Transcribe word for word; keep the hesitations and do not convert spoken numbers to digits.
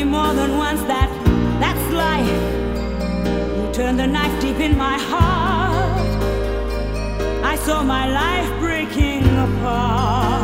me more than once that that's life. You turned the knife deep in my heart. I saw my life breaking apart.